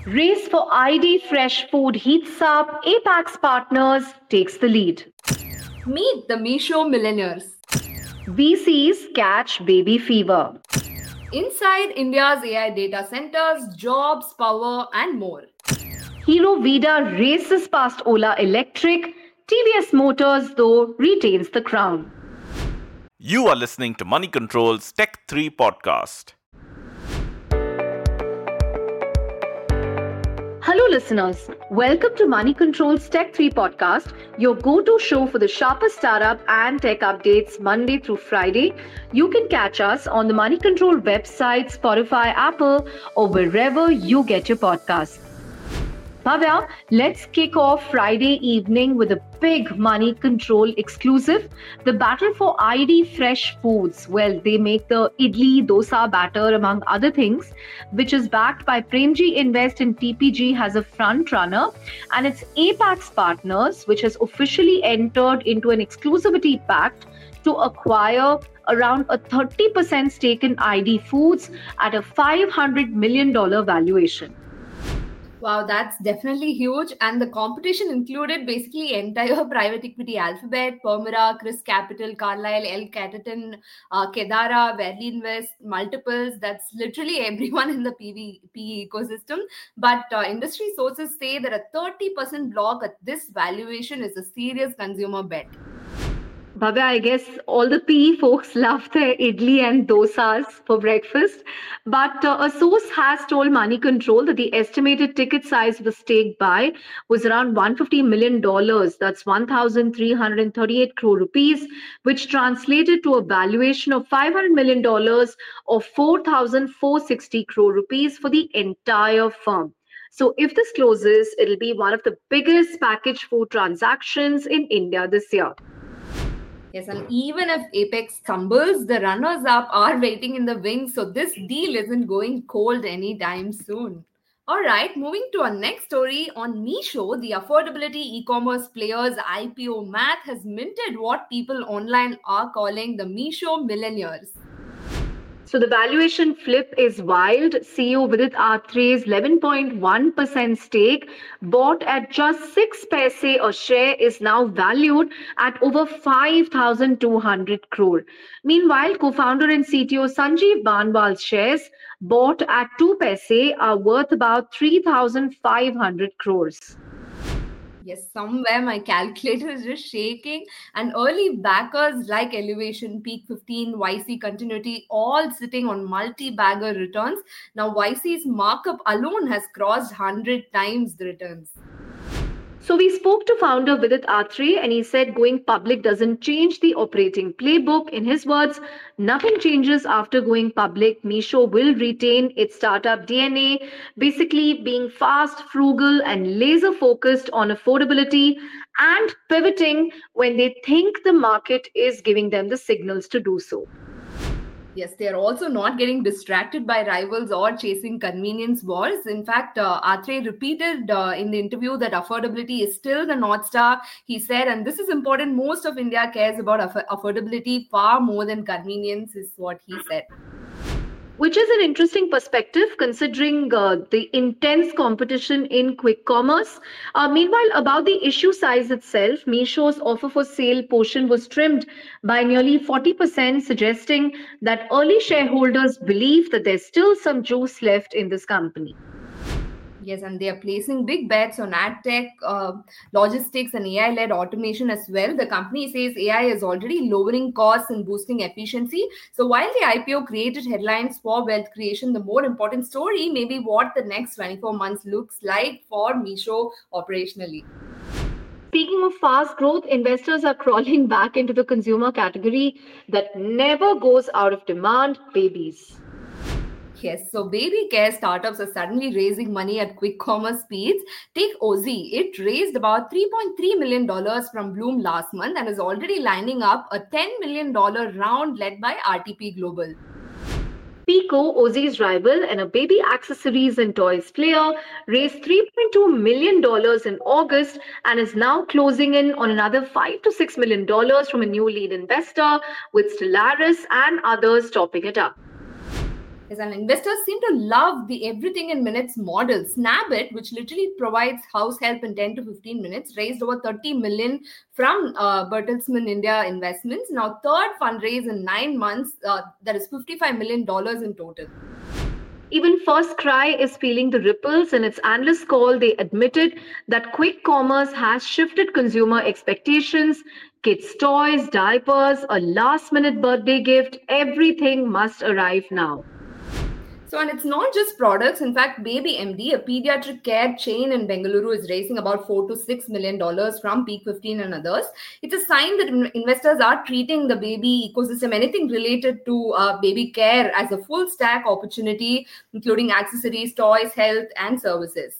Race for ID fresh food heats up. Apex Partners takes the lead. Meet the Misho millionaires. VCs catch baby fever. Inside India's AI data centers, jobs, power, and more. Hero Vida races past Ola Electric. TVS Motors, though, retains the crown. You are listening to Money Control's Tech 3 podcast. Hello, listeners. Welcome to Money Control's Tech 3 podcast, your go-to show for the sharpest startup and tech updates Monday through Friday. You can catch us on the Money Control website, Spotify, Apple, or wherever you get your podcasts. Bhavya, let's kick off Friday evening with a big Money Control exclusive. The battle for ID Fresh Foods. Well, they make the idli dosa batter among other things, which is backed by Premji Invest and TPG has a front runner. And it's Apex Partners, which has officially entered into an exclusivity pact to acquire around a 30% stake in ID Foods at a $500 million valuation. Wow, that's definitely huge. And the competition included basically entire private equity Alphabet, Permira, Chris Capital, Carlyle, L. Catterton, Kedara, Verily Invest, multiples. That's literally everyone in the PE ecosystem. But industry sources say that a 30% block at this valuation is a serious consumer bet. Bhavya, I guess all the PE folks love their idli and dosas for breakfast. But a source has told Money Control that the estimated ticket size of the stake buy was around $150 million. That's 1,338 crore rupees, which translated to a valuation of $500 million or 4,460 crore rupees for the entire firm. So if this closes, it'll be one of the biggest packaged food transactions in India this year. Yes, and even if Apex stumbles, the runners up are waiting in the wings, so this deal isn't going cold anytime soon. All right, moving to our next story on Meesho, the affordability e-commerce player's IPO math has minted what people online are calling the Meesho millionaires. So the valuation flip is wild. CEO Vidit Athre's 11.1% stake, bought at just 6 paise a share, is now valued at over 5,200 crore. Meanwhile, co-founder and CTO Sanjeev Banwal's shares, bought at 2 paise, are worth about 3,500 crores. Yes, somewhere my calculator is just shaking. And early backers like Elevation, Peak 15, YC Continuity, all sitting on multi-bagger returns. Now, YC's markup alone has crossed 100 times the returns. So we spoke to founder Vidit Atre and he said going public doesn't change the operating playbook. In his words, nothing changes after going public. Meesho will retain its startup DNA, basically being fast, frugal, and laser focused on affordability and pivoting when they think the market is giving them the signals to do so. Yes, they are also not getting distracted by rivals or chasing convenience wars. In fact, Atre repeated in the interview that affordability is still the North Star. He said, and this is important, most of India cares about affordability far more than convenience, is what he said. Which is an interesting perspective considering the intense competition in quick commerce. Meanwhile, about the issue size itself, Meesho's offer for sale portion was trimmed by nearly 40%, suggesting that early shareholders believe that there's still some juice left in this company. Yes, and they are placing big bets on ad tech, logistics, and AI led automation as well. The company says AI is already lowering costs and boosting efficiency. So, while the IPO created headlines for wealth creation, the more important story may be what the next 24 months looks like for Meesho operationally. Speaking of fast growth, investors are crawling back into the consumer category that never goes out of demand: babies. Yes, so baby care startups are suddenly raising money at quick commerce speeds. Take Ozzy. It raised about $3.3 million from Bloom last month and is already lining up a $10 million round led by RTP Global. Pico, Ozzy's rival and a baby accessories and toys player, raised $3.2 million in August and is now closing in on another $5 to $6 million from a new lead investor, with Stellaris and others topping it up. Yes, and investors seem to love the everything in minutes model. Snapit, which literally provides house help in 10 to 15 minutes, raised over 30 million from Bertelsmann India Investments. Now, third fundraise in 9 months, that is $55 million in total. Even FirstCry is feeling the ripples. In its analyst call, they admitted that quick commerce has shifted consumer expectations. Kids' toys, diapers, a last-minute birthday gift, everything must arrive now. So, and it's not just products. In fact, Baby MD, a pediatric care chain in Bengaluru, is raising about $4 to $6 million from Peak 15 and others. It's a sign that investors are treating the baby ecosystem, anything related to baby care, as a full stack opportunity, including accessories, toys, health, and services.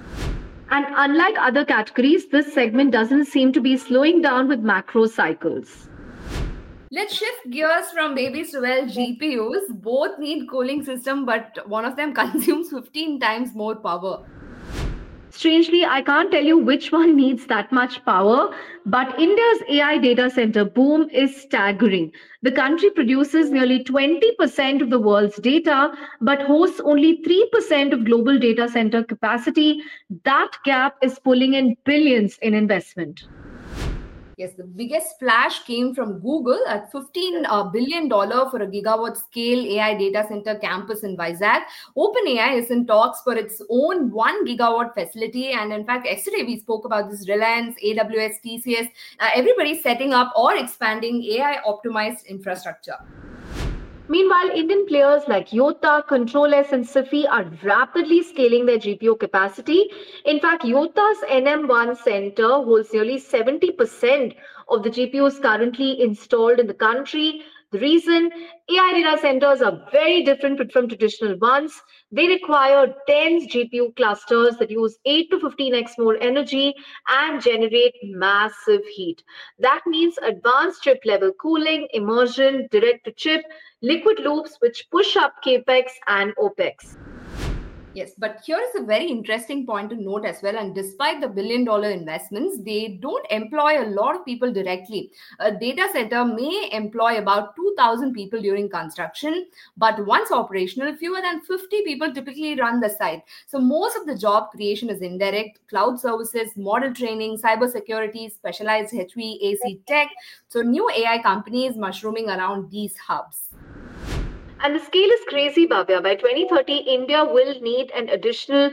And unlike other categories, this segment doesn't seem to be slowing down with macro cycles. Let's shift gears from babies to GPUs. Both need cooling system, but one of them consumes 15 times more power. Strangely, I can't tell you which one needs that much power, but India's AI data center boom is staggering. The country produces nearly 20% of the world's data, but hosts only 3% of global data center capacity. That gap is pulling in billions in investment. Yes, the biggest splash came from Google at $15 billion for a gigawatt scale AI data center campus in Vizag. OpenAI is in talks for its own 1 gigawatt facility. And in fact, yesterday we spoke about this. Reliance, AWS, TCS, everybody's setting up or expanding AI optimized infrastructure. Meanwhile, Indian players like Yotta, ControlS, and Sifi are rapidly scaling their GPU capacity. In fact, Yotta's NM1 center holds nearly 70% of the GPUs currently installed in the country. The reason? AI data centers are very different from traditional ones. They require dense GPU clusters that use 8 to 15x more energy and generate massive heat. That means advanced chip level cooling, immersion, direct to chip, liquid loops, which push up capex and opex. Yes, but here is a very interesting point to note as well. And despite the billion-dollar investments, they don't employ a lot of people directly. A data center may employ about 2,000 people during construction, but once operational, fewer than 50 people typically run the site. So most of the job creation is indirect: cloud services, model training, cybersecurity, specialized HVAC tech. So new AI companies mushrooming around these hubs. And the scale is crazy, Bhavya. By 2030, India will need an additional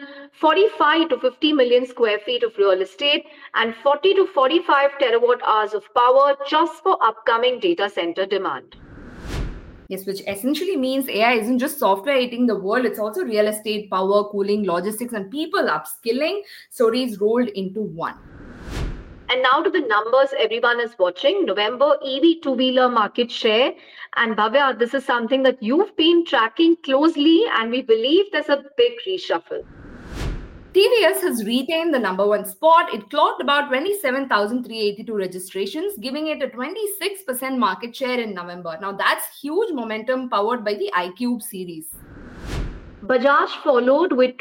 45 to 50 million square feet of real estate and 40 to 45 terawatt hours of power just for upcoming data center demand. Yes, which essentially means AI isn't just software eating the world, it's also real estate, power, cooling, logistics, and people upskilling, stories rolled into one. And now to the numbers everyone is watching. November EV two-wheeler market share. And Bhavya, this is something that you've been tracking closely, and we believe there's a big reshuffle. TVS has retained the number one spot. It clocked about 27,382 registrations, giving it a 26% market share in November. Now that's huge momentum powered by the iQube series. Bajaj followed with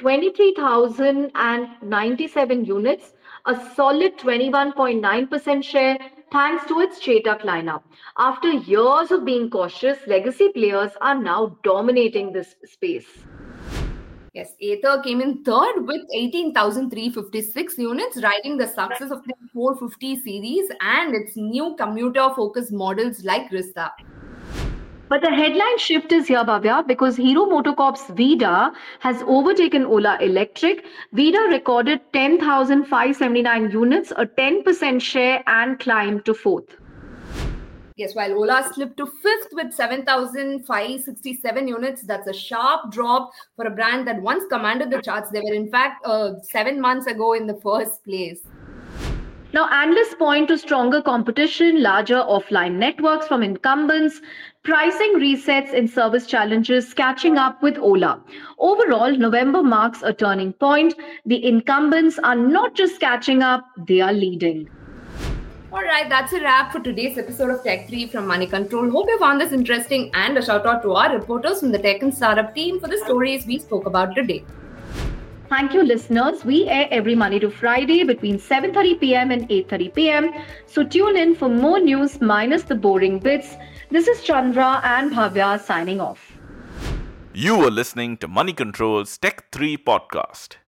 23,097 units, a solid 21.9% share thanks to its Chetak lineup. After years of being cautious, legacy players are now dominating this space. Yes, Ather came in third with 18,356 units, riding the success of the 450 series and its new commuter-focused models like Rizta. But the headline shift is here, Bhavya, because Hero MotoCorp's Vida has overtaken Ola Electric. Vida recorded 10,579 units, a 10% share, and climbed to fourth. Yes, while Ola slipped to fifth with 7,567 units. That's a sharp drop for a brand that once commanded the charts. They were, in fact, 7 months ago in the first place. Now, analysts point to stronger competition, larger offline networks from incumbents, pricing resets in service challenges catching up with Ola. Overall, November marks a turning point. The incumbents are not just catching up, they are leading. All right, that's a wrap for today's episode of Tech 3 from Money Control. Hope you found this interesting, and a shout out to our reporters from the Tech and Startup team for the stories we spoke about today. Thank you, listeners. We air every Monday to Friday between 7:30 p.m. and 8:30 p.m. So tune in for more news minus the boring bits. This is Chandra and Bhavya signing off. You are listening to Money Control's Tech 3 podcast.